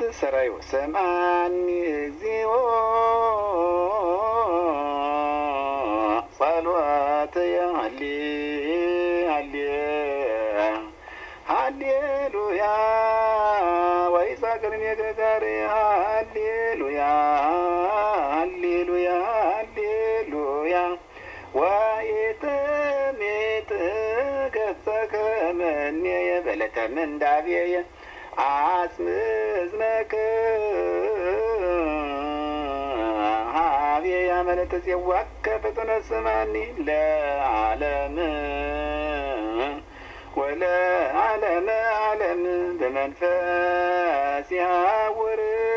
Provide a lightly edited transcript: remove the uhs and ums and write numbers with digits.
ሰራዩ ሰምዓኒ እግዚኦ ጸሎተየ ሃሌሉያ ወይሳቅርን የገጋሪ ሃሌሉያ ሃሌሉያ ሃሌሉያ ወይትሜት ገጸከ መኔየ በለተ ምንዳቤየ አስምዝነከ ሀቤየ መለተ ጽዋከ ፈጥነ ስማኒ ለዓለም ወለዓለመ ዓለም በመንፈስ ያውር